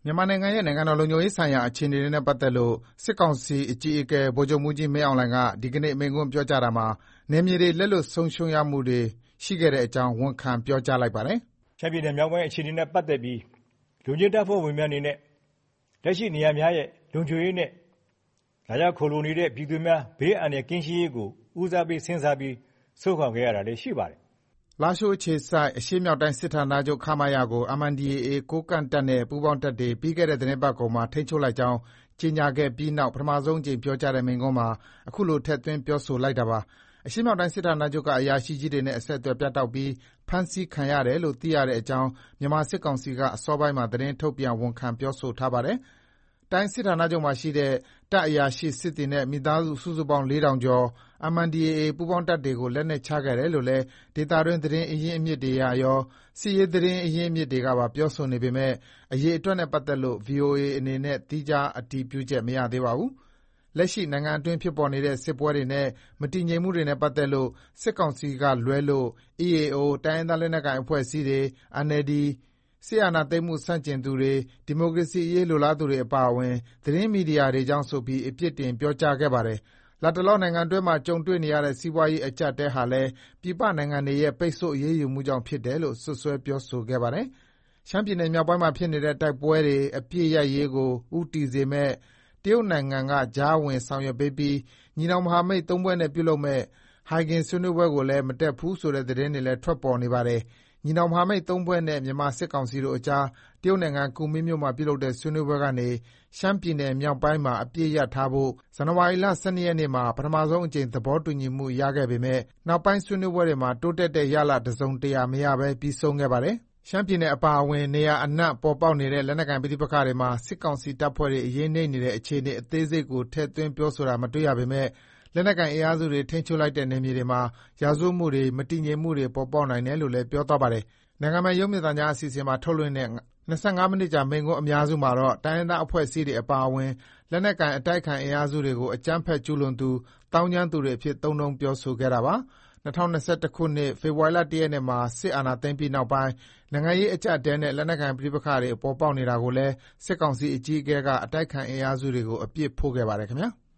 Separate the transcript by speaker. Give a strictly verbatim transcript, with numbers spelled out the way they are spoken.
Speaker 1: မြန်မာနိုင်ငံရဲ့နိုင်ငံတော်လုံခြုံရေးဆိုင်ရာအခြေအနေတွေနဲ့ပတ်သက်လို့စစ်ကောင်စီအကြီးအကဲဗိုလ်ချုပ်မှူးကြီးမင်းအောင်လှိုင်ကဒီကနေ့မိန့်ခွန်းပြောကြားတာမှာနယ်မြေတွေလက်လွတ်ဆုံးရှုံးရမှုတွေရှိခဲ့တဲ့အကြောင်းဝန်ခံပြောကြားလိုက်ပါတယ်
Speaker 2: ။ရှမ်းပြည်နယ်မြောက်ပိုင်းအခြေအနေနဲ့ပတ်သက်ပြီးလူကြီးတပ်ဖွဲ့ဝင်များအနေနဲ့လက်ရှိနေရာများရဲ့လုံခြုံရေးနဲ့လာရောက်ခိုလုံနေတဲ့ပြည်သူများဘေးအန္တရာယ်ကင်းရှင်းရေးကိုဦးစားပေးစဉ်းစားပြီးဆုတ်ခွာခဲ့ရတာလည်းရှိပါတယ်
Speaker 1: ။လာရှိုးအခြေစိုက်အရှေ့မြောက်တိုင်းစစ်ဌာနချုပ်ခမာယာကို M N D A A ကိုးကန့်တပ်နဲ့ပူးပေါင်းတပ်တွေပြီးခဲ့တဲ့သတင်းပတ်ကုန်မှာထိန်းချုပ်လိုက်ကြောင်းကြေညာခဲ့ပြီးနောက်ပထမဆုံးအကြိမ်ပြောကြားတဲ့မိန့်ခွန်းမှာအခုလိုထည့်သွင်းပြောဆိုလိုက်တာပါ။အရှေ့မြောက်တိုင်းစစ်ဌာနချုပ်ကအရာရှိကြီးတွေနဲ့အဆက်အသွယ်ပြတ်တောက်ပြီးဖမ်းဆီးခံရတယ်လို့သိရတဲ့အကြောင်းမြန်မာစစ်ကောင်စီကအစောပိုင်းမှာသတင်းထုတ်ပြန်ဝန်ခံပြောဆိုထားပါတယ်။တိုင်းစစ်ဌာနချုပ်မှာရှိတဲ့တပ်အရာရှိစစ်သည်နဲ့မိသားစုစုစုပေါင်းလေးထောင်ကျော် M N D A A ပူးပေါင်းတပ်တွေကိုလက်နက်ချခဲ့တယ်လို့လည်းဒေသတွင်းသတင်းအရင်းအမြစ်တွေကရောစစ်ရေးသတင်းအရင်းအမြစ်တွေကပါပြောဆိုနေပေမဲ့အရေးအတွက်နဲ့ပတ်သက်လို့ ဗွီအိုအေအနေနဲ့သီးခြားအတည်ပြုချက်မရသေးပါဘူး။လက်ရှိနိုင်ငံအတွင်းဖြစ်ပေါ်နေတဲ့စစ်ပွဲတွေနဲ့မတည်ငြိမ်မှုတွေနဲ့ပတ်သက်လို့စစ်ကောင်စီကလွဲလို့ E A O တိုင်းရင်းသားလက်နက်ကိုင်အဖွဲ့အစည်းတွေ N L D စစ်အာဏာသိမ်းမှုဆန့်ကျင်သူတွေဒီမိုကရေစီအရေးလိုလားသူတွေအပါအဝင်သတင်းမီဒီယာတွေကြောင့်ဆိုပြီးအပြစ်တင်ပြောကြားခဲ့ပါတယ်။လတ်တလောနိုင်ငံတွင်းမှာကြုံတွေ့နေရတဲ့စီးပွားရေးအကျပ်အတည်းဟာလည်းပြည်ပနိုင်ငံတွေရဲ့ပိတ်ဆို့အရေးယူမှုကြောင့်ဖြစ်တယ်လို့စွပ်စွဲပြောဆိုခဲ့ပါတယ်။ရှမ်းပြည်နယ်မြောက်ပိုင်းမှာဖြစ်နေတဲ့တိုက်ပွဲတွေအပြည့်ရပ်ရေးကိုဦးတည်စေမဲ့တရုတ်နိုင်ငံကကြားဝင်ဆောင်ရွက်ပေးပြီးညီနောင်မဟာမိတ်သုံးဘွဲ့နဲ့ပြုလုပ်မဲ့ဟိုင်ဂင်ဆွေးနွေးပွဲကိုလည်းမတက်ဘူးဆိုတဲ့သတင်းတွေလည်းထွက်ပေါ်နေပါတယ်။ညီနောင်မဟာမိတ်သုံးဘွဲ့နဲ့မြန်မာစစ်ကောင်စီတို့အကြားတရုတ်နိုင်ငံကူမင်းမြို့မှာပြုလုပ်တဲ့ဆွေးနွေးပွဲကနေရှမ်းပြည်နယ်မြောက်ပိုင်းမှာအပြည့်ရပ်ထားဖို့ဇန်နဝါရီလ၁၂ရက်နေ့မှာပထမဆုံးအကြိမ်သဘောတူညီမှုရခဲ့ပေမဲ့နောက်ပိုင်းဆွေးနွေးပွဲတွေမှာတိုးတက်တဲ့ရလဒ်တစုံတရာမရဘဲပြီးဆုံးခဲ့ပါတယ်။ရှမ်းပြည်နယ်အပါအဝင်နေရာအနှံ့ပေါ်ပေါက်နေတဲ့လက်နက်ကိုင်ပဋိပက္ခတွေမှာစစ်ကောင်စီတပ်ဖွဲ့တွေအရေးနိမ့်နေတဲ့အခြေအနေအသေးစိတ်ကိုထည့်သွင်းပြောဆိုတာမတွေ့ရပေမဲ့လက်နက်ကိုင်အင်အားစုတွေထိန်းချုပ်လိုက်တဲ့နယ်မြေတွေမှာရာဇဝတ်မှုတွေမတည်ငြိမ်မှုတွေပေါ်ပေါက်နိုင်တယ်လို့လည်းပြောသွားပါတယ်။နိုင်ငံပိုင်ရုပ်မြင်သံကြားအစီအစဉ်မှာထုတ်လွှင့်တဲ့၂၅မိနစ်ကြာမိန့်ခွန်းအများစုမှာတော့တိုင်းရင်းသားအဖွဲ့အစည်းတွေအပါအဝင်လက်နက်ကိုင်အတိုက်အခံအင်အားစုတွေကိုအကြမ်းဖက်ကျူးလွန်သူသောင်းကျန်းသူတွေအဖြစ်သုံးနှုန်းပြောဆိုခဲ့တာပါ။၂၀၂၁ခုနှစ်ဖေဖော်ဝါရီလ၁ရက်နေ့မှာစစ်အာဏာသိမ်းပြီးနောက်ပိုင်းနိုင်ငံရေးအကျပ်အတည်းနဲ့လက်နက်ကိုင်ပဋိပက္ခတွေပေါ်ပေါက်နေတာကိုလည်းစစ်ကောင်စီအကြီးအကဲကအတိုက်အခံအင်အားစုတွေကိုအပြစ်ဖို့ခဲ့ပါတယ်ခင်ဗျာ။